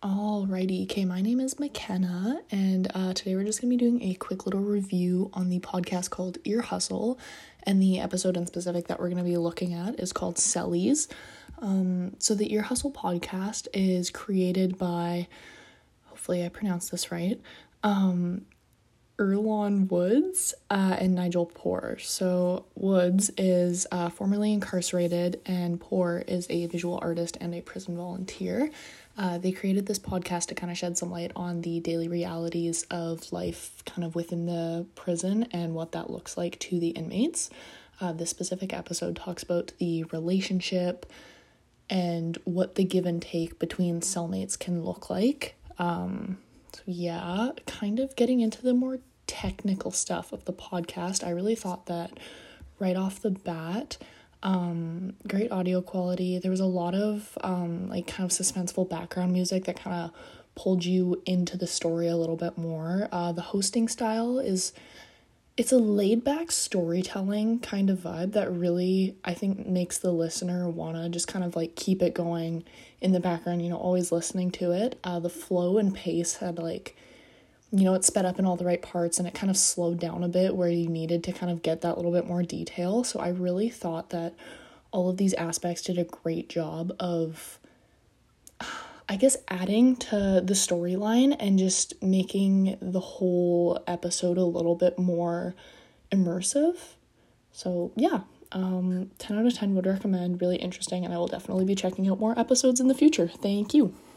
Alrighty, okay, my name is McKenna, and today we're just going to be doing a quick little review on the podcast called Ear Hustle, and the episode in specific that we're going to be looking at is called Sellies. So the Ear Hustle podcast is created by, hopefully I pronounced this right, Earlonne Woods and Nigel Poor. So Woods is formerly incarcerated, and Poor is a visual artist and a prison volunteer. They created this podcast to kind of shed some light on the daily realities of life kind of within the prison and what that looks like to the inmates. This specific episode talks about the relationship and what the give and take between cellmates can look like. So yeah, kind of getting into the more technical stuff of the podcast. I really thought that right off the bat, great audio quality. There was a lot of like kind of suspenseful background music that kind of pulled you into the story a little bit more. The hosting style it's a laid back storytelling kind of vibe that really, I think, makes the listener want to just kind of like keep it going in the background, always listening to it. The flow and pace had it sped up in all the right parts, and it kind of slowed down a bit where you needed to kind of get that little bit more detail. So I really thought that all of these aspects did a great job of, I guess, adding to the storyline and just making the whole episode a little bit more immersive. So yeah, 10 out of 10 would recommend. Really interesting, and I will definitely be checking out more episodes in the future. Thank you.